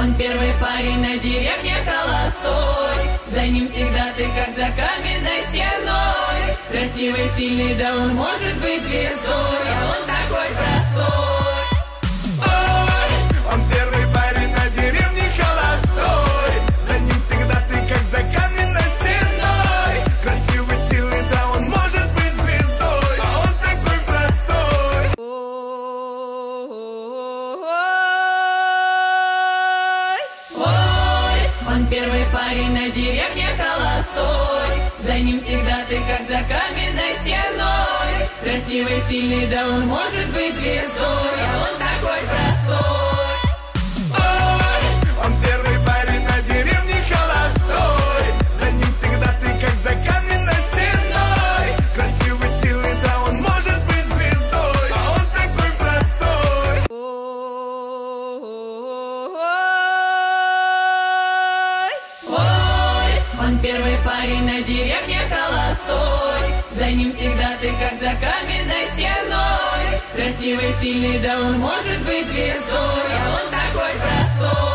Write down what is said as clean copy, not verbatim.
Он первый парень на деревне холостой. За ним всегда ты, как за каменной стеной. Красивый, сильный, да он может быть звездой, а он такой простой. Ой, он первый парень на деревне холостой. За ним всегда ты, как за каменной стеной. Красивый, сильный, да он может быть звездой, а он такой простой. Ой, он первый парень на деревне холостой. За ним всегда ты, как за каменной стеной. Красивый, сильный, да он может быть звездой, а он такой простой. Ой, он первый парень на деревне холостой. За ним всегда ты, как за каменной стеной. Красивый, сильный, да он может быть звездой, а он такой простой. Ой, он первый парень на деревне холостой. За ним всегда ты, как за каменной стеной. Красивый, сильный, да он может быть звездой, а он такой простой.